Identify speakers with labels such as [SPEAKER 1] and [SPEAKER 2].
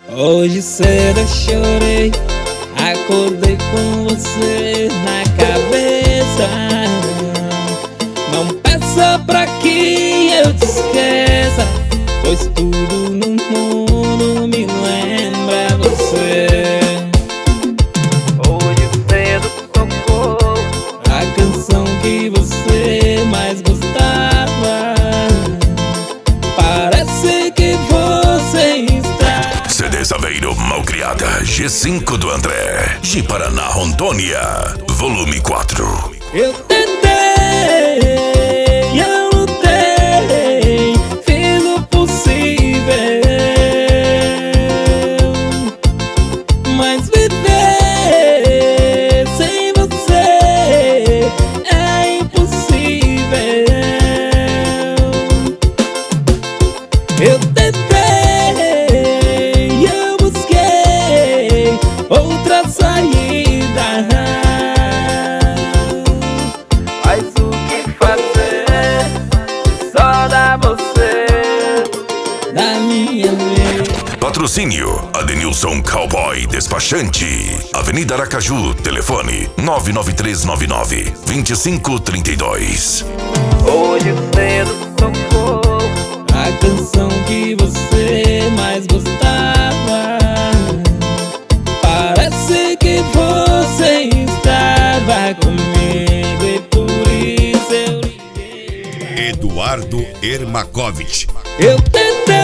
[SPEAKER 1] Hoje cedo eu chorei, acordei com você na cabeça. Não peça pra que eu te esqueça, pois tudo no mundo me lembra você. Hoje cedo tocou a canção que você mais gostava. Parece que você está.
[SPEAKER 2] CD Saveiro Malcriada, G5 do André, de Paraná, Rondônia, volume 4.
[SPEAKER 1] Eu tentei, eu lutei, fiz o possível, mas viver sem você é impossível. Eu tentei, eu busquei outra saída, mas o que fazer? Só dá você da minha vida.
[SPEAKER 2] Patrocínio Adenilson Cowboy Despachante, Avenida Aracaju, telefone 99399-2532.
[SPEAKER 1] Hoje cedo tocou a canção que você mais gostava. Parece que você estava comigo e por isso eu liguei.
[SPEAKER 3] Eduardo Ermakovich.
[SPEAKER 1] Eu tentei,